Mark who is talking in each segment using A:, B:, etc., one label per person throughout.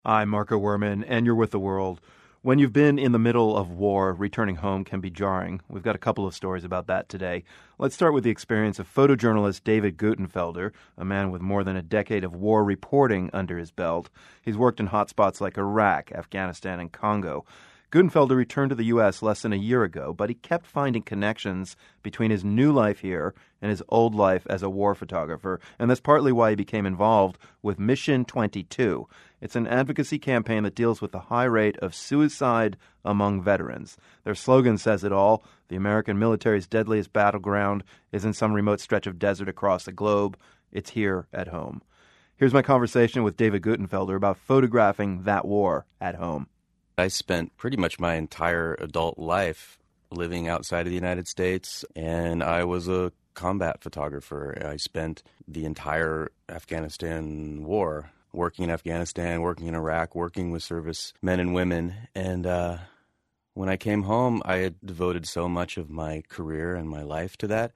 A: I'm Marco Werman, and you're with The World. When you've been in the middle of war, returning home can be jarring. We've got a couple of stories about that today. Let's start with the experience of photojournalist David Gutenfelder, a man with more than a decade of war reporting under his belt. He's worked in hotspots like Iraq, Afghanistan, and Congo. Gutenfelder returned to the U.S. less than a year ago, but he kept finding connections between his new life here and his old life as a war photographer, and that's partly why he became involved with Mission 22. It's an advocacy campaign that deals with the high rate of suicide among veterans. Their slogan says it all: the American military's deadliest battleground is in some remote stretch of desert across the globe. It's here at home. Here's my conversation with David Gutenfelder about photographing that war at home.
B: I spent pretty much my entire adult life living outside of the United States, and I was a combat photographer. I spent the entire Afghanistan war working in Afghanistan, working in Iraq, working with service men and women. And when I came home, I had devoted so much of my career and my life to that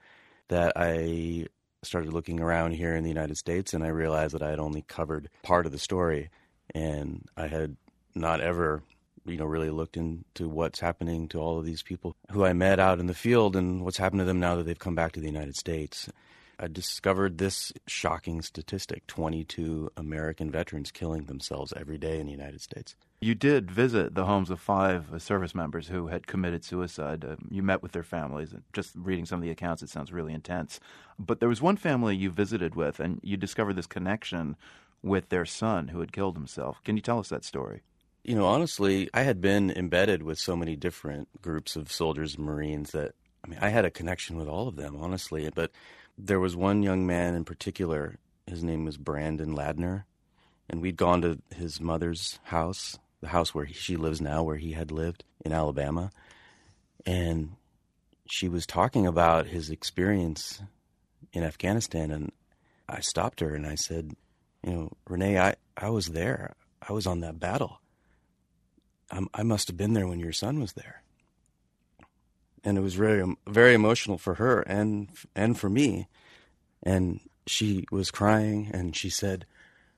B: I started looking around here in the United States, and I realized that I had only covered part of the story, and I had not ever really looked into what's happening to all of these people who I met out in the field and what's happened to them now that they've come back to the United States. I discovered this shocking statistic: 22 American veterans killing themselves every day in the United States.
A: You did visit the homes of 5 service members who had committed suicide. You met with their families. And just reading some of the accounts, it sounds really intense. But there was one family you visited with, and you discovered this connection with their son who had killed himself. Can you tell us that story?
B: Honestly, I had been embedded with so many different groups of soldiers and Marines that, I had a connection with all of them, honestly. But there was one young man in particular. His name was Brandon Ladner, and we'd gone to his mother's house, the house where she lives now, where he had lived in Alabama. And she was talking about his experience in Afghanistan, and I stopped her and I said, Renee, I was there. I was on that battle. I must have been there when your son was there. And it was very, very emotional for her and for me. And she was crying, and she said,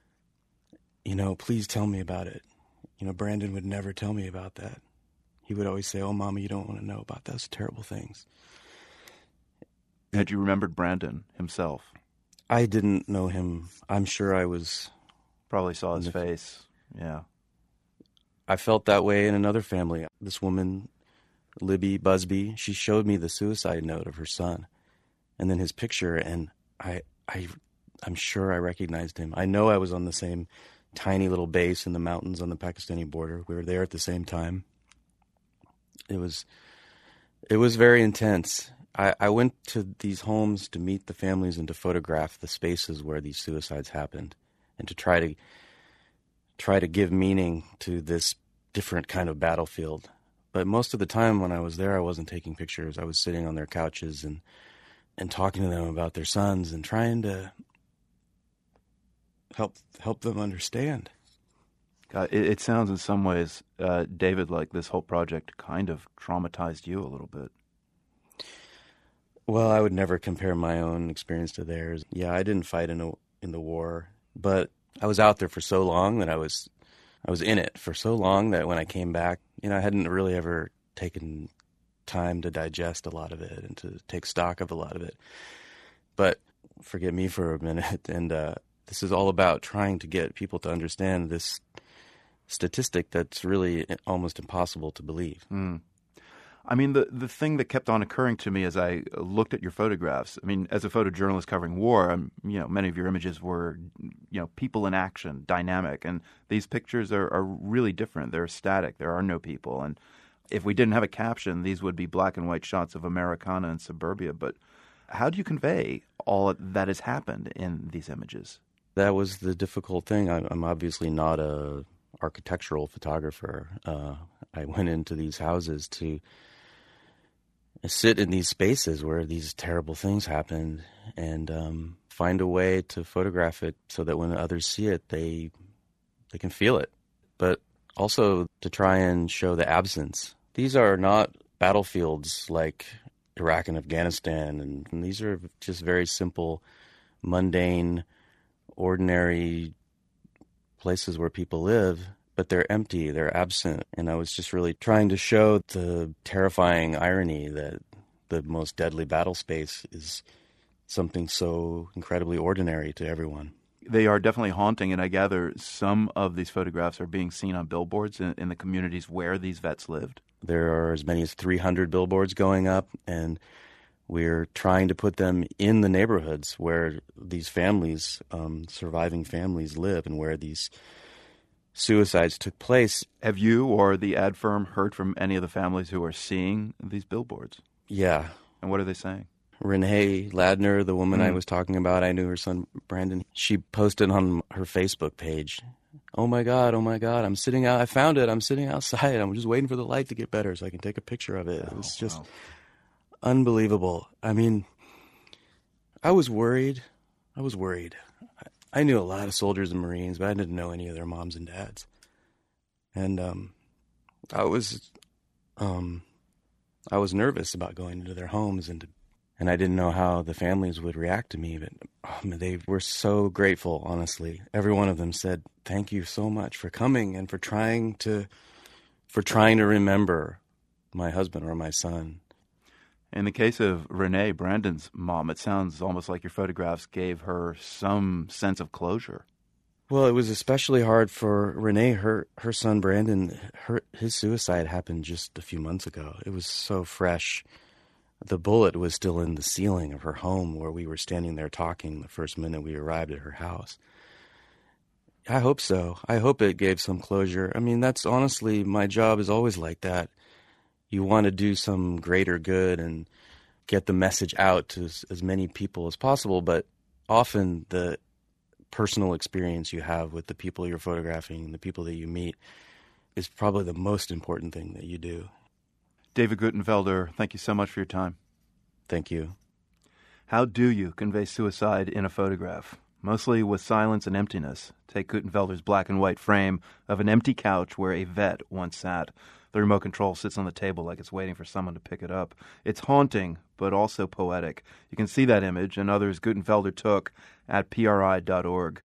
B: please tell me about it. Brandon would never tell me about that. He would always say, "Oh, Mama, you don't want to know about those terrible things."
A: Had you remembered Brandon himself?
B: I didn't know him. I'm sure I was...
A: Probably saw his face, yeah.
B: I felt that way in another family. This woman, Libby Busby, she showed me the suicide note of her son and then his picture, and I'm sure I recognized him. I know I was on the same tiny little base in the mountains on the Pakistani border. We were there at the same time. It was very intense. I went to these homes to meet the families and to photograph the spaces where these suicides happened and to try to give meaning to this different kind of battlefield. But most of the time when I was there, I wasn't taking pictures. I was sitting on their couches and talking to them about their sons and trying to help them understand.
A: God, it sounds in some ways, David, like this whole project kind of traumatized you a little bit.
B: Well, I would never compare my own experience to theirs. Yeah, I didn't fight in the war, but I was out there for so long that I was in it for so long that when I came back, I hadn't really ever taken time to digest a lot of it and to take stock of a lot of it. But forget me for a minute, and this is all about trying to get people to understand this statistic that's really almost impossible to believe.
A: Mm. The thing that kept on occurring to me as I looked at your photographs, as a photojournalist covering war, many of your images were, people in action, dynamic, and these pictures are really different. They're static. There are no people. And if we didn't have a caption, these would be black and white shots of Americana and suburbia. But how do you convey all that has happened in these images?
B: That was the difficult thing. I'm obviously not a architectural photographer. I went into these houses to sit in these spaces where these terrible things happened and find a way to photograph it so that when others see it, they can feel it. But also to try and show the absence. These are not battlefields like Iraq and Afghanistan, and these are just very simple, mundane, ordinary places where people live. but they're empty, they're absent. And I was just really trying to show the terrifying irony that the most deadly battle space is something so incredibly ordinary to everyone.
A: They are definitely haunting, and I gather some of these photographs are being seen on billboards in the communities where these vets lived.
B: There are as many as 300 billboards going up, and we're trying to put them in the neighborhoods where these families, surviving families, live and where these suicides took place.
A: Have you or the ad firm heard from any of the families who are seeing these billboards?
B: Yeah.
A: And what are they saying?
B: Renee Ladner, the woman I was talking about, I knew her son Brandon. She posted on her Facebook page, oh my God, I'm sitting out. I found it. I'm sitting outside. I'm just waiting for the light to get better so I can take a picture of it. It's just unbelievable. I mean, I was worried. I knew a lot of soldiers and Marines, but I didn't know any of their moms and dads. And I was nervous about going into their homes, and I didn't know how the families would react to me, but they were so grateful, honestly. Every one of them said, thank you so much for coming and for trying to remember my husband or my son.
A: In the case of Renee, Brandon's mom, it sounds almost like your photographs gave her some sense of closure.
B: Well, it was especially hard for Renee. Her son Brandon, his suicide happened just a few months ago. It was so fresh. The bullet was still in the ceiling of her home where we were standing there talking the first minute we arrived at her house. I hope so. I hope it gave some closure. I mean, that's honestly, my job is always like that. You want to do some greater good and get the message out to as many people as possible, but often the personal experience you have with the people you're photographing and the people that you meet is probably the most important thing that you do.
A: David Gutenfelder, thank you so much for your time.
B: Thank you.
A: How do you convey suicide in a photograph? Mostly with silence and emptiness. Take Gutenfelder's black and white frame of an empty couch where a vet once sat. The remote control sits on the table like it's waiting for someone to pick it up. It's haunting, but also poetic. You can see that image and others Gutenfelder took at PRI.org.